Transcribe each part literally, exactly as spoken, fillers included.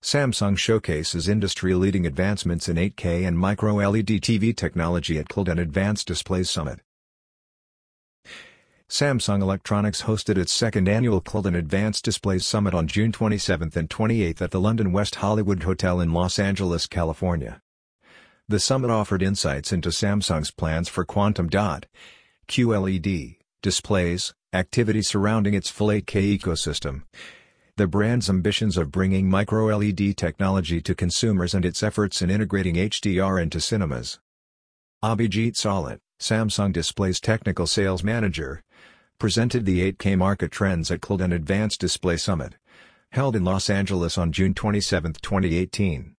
Samsung showcases industry-leading advancements in eight K and micro-L E D T V technology at CLED and Advanced Displays Summit. Samsung Electronics hosted its second annual CLED and Advanced Displays Summit on June twenty-seventh and twenty-eighth at the London West Hollywood Hotel in Los Angeles, California. The summit offered insights into Samsung's plans for quantum dot Q L E D displays, activity surrounding its full eight K ecosystem, the brand's ambitions of bringing micro-L E D technology to consumers and its efforts in integrating H D R into cinemas. Abhijit Salat, Samsung Display's technical sales manager, presented the eight K market trends at CLED and Advanced Display Summit, held in Los Angeles on June twenty-seventh, twenty eighteen.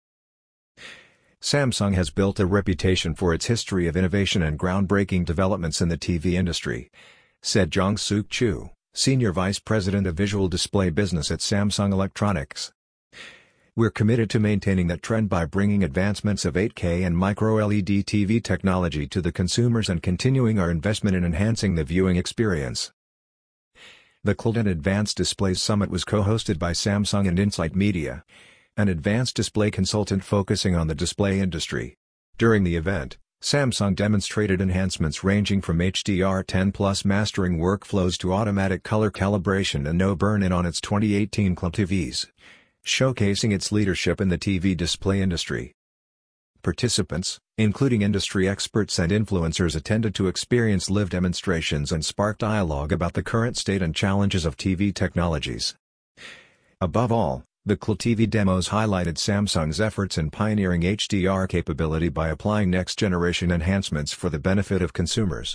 Samsung has built a reputation for its history of innovation and groundbreaking developments in the T V industry, said Jong-Suk Chu, Senior Vice President of Visual Display Business at Samsung Electronics. We're committed to maintaining that trend by bringing advancements of eight K and micro-L E D T V technology to the consumers and continuing our investment in enhancing the viewing experience. The CLED and Advanced Displays Summit was co-hosted by Samsung and Insight Media, an advanced display consultant focusing on the display industry. During the event, Samsung demonstrated enhancements ranging from H D R ten plus mastering workflows to automatic color calibration and no burn-in on its twenty eighteen CLED T Vs, showcasing its leadership in the T V display industry. Participants, including industry experts and influencers, attended to experience live demonstrations and spark dialogue about the current state and challenges of T V technologies. Above all, the CLED T V demos highlighted Samsung's efforts in pioneering H D R capability by applying next-generation enhancements for the benefit of consumers.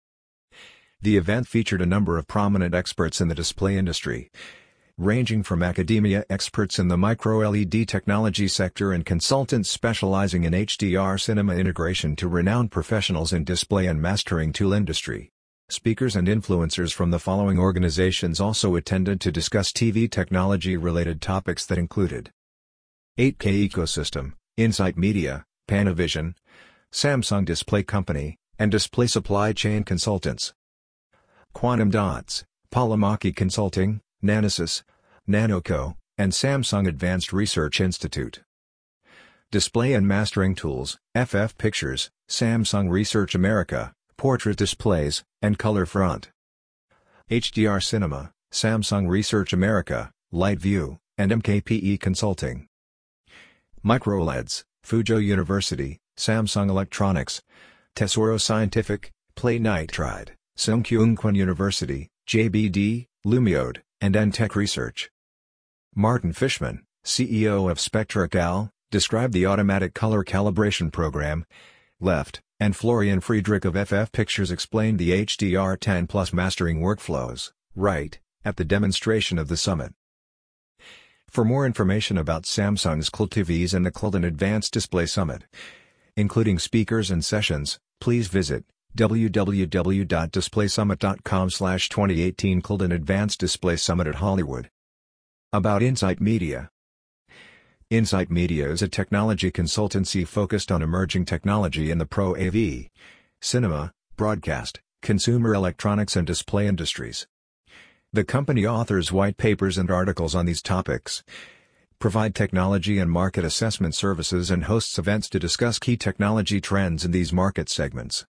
The event featured a number of prominent experts in the display industry, ranging from academia experts in the micro-L E D technology sector and consultants specializing in H D R cinema integration to renowned professionals in display and mastering tool industry. Speakers and influencers from the following organizations also attended to discuss T V technology-related topics that included eight K Ecosystem, Insight Media, Panavision, Samsung Display Company, and Display Supply Chain Consultants. Quantum Dots, Polymaki Consulting, Nanosys, Nanoco, and Samsung Advanced Research Institute. Display and Mastering Tools, F F Pictures, Samsung Research America, Portrait Displays, and Colorfront. H D R Cinema, Samsung Research America, LightView, and M K P E Consulting. MicroLEDs, Fuzhou University, Samsung Electronics, Tesoro Scientific, Play Nitride, Sungkyunkwan University, J B D, Lumiode, and Entech Research. Martin Fishman, C E O of SpectraCal, described the automatic color calibration program. Left, and Florian Friedrich of F F Pictures explained the H D R ten plus mastering workflows, right, at the demonstration of the summit. For more information about Samsung's CLED T Vs and the CLED and Advanced Display Summit, including speakers and sessions, please visit w w w dot display summit dot com slash twenty eighteen CLED and Advanced Display Summit at Hollywood. About Insight Media. Insight Media is a technology consultancy focused on emerging technology in the Pro A V, cinema, broadcast, consumer electronics and display industries. The company authors white papers and articles on these topics, provide technology and market assessment services and hosts events to discuss key technology trends in these market segments.